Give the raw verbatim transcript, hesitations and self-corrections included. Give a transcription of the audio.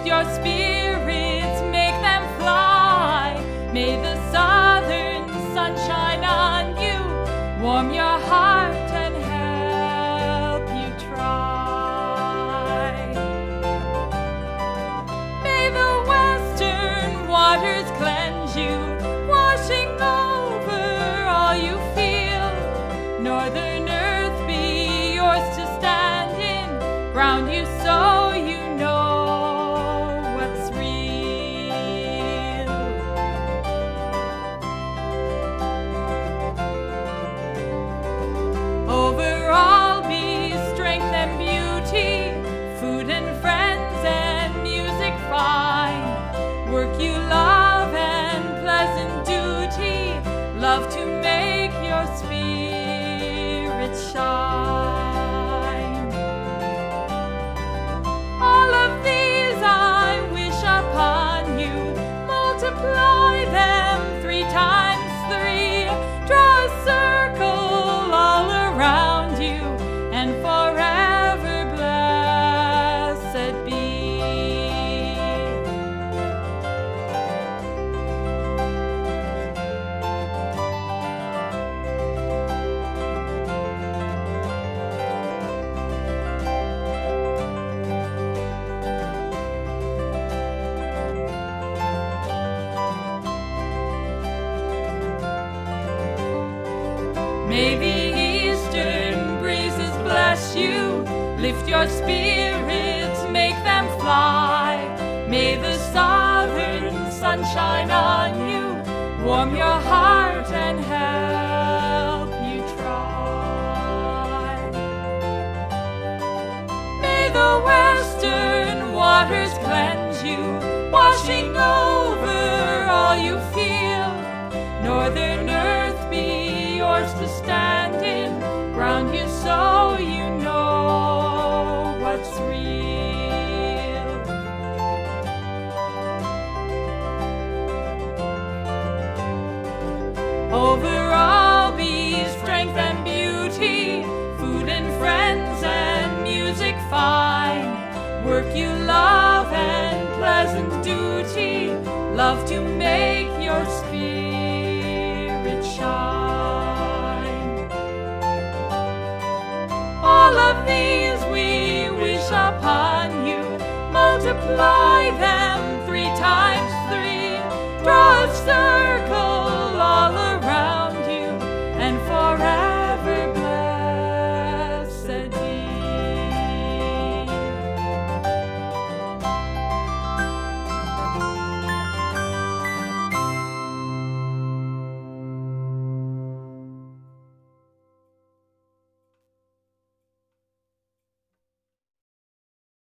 lift your spirits, make them fly. May the southern sun shine on you, warm your heart and help you try. May the western waters cleanse you, washing over all you feel. Northern earth be yours to stand in, ground you so you know what's real. Over all be strength and beauty, food and friends and music fine. Work you love and pleasant duty, love to make your spirit shine. All of these I wish upon you, multiply them three times three. Draw a circle all around you, and forever blessed be. May the eastern breezes bless you, lift your spirits, make them fly. May the southern sun shine on you, warm your heart and help you try. May the western waters cleanse you, washing over all you feel. Northern earth be yours to stand in, ground you so you know what's real. Over all be strength and beauty, food and friends and music fine. Work you love and pleasant duty, love to make your spirit shine. All of these we wish upon you, multiply them three times three. Draw a circle all around you, and